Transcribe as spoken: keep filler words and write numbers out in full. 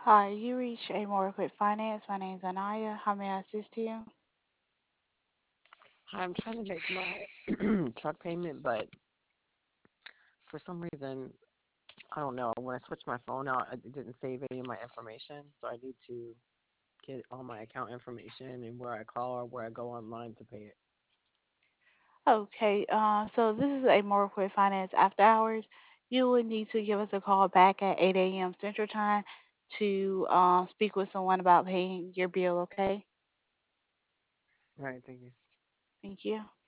Hi, you reached A More Quick Finance. My name's Anaya. How may I assist you? Hi, I'm trying to make my truck payment, but for some reason, I don't know. When I switched my phone out, it didn't save any of my information, so I need to get all my account information and where I call or where I go online to pay it. Okay, uh, so this is A More Quick Finance after hours. You would need to give us a call back at eight a m. Central Time to uh, speak with someone about paying your bill, okay? All right, thank you. Thank you.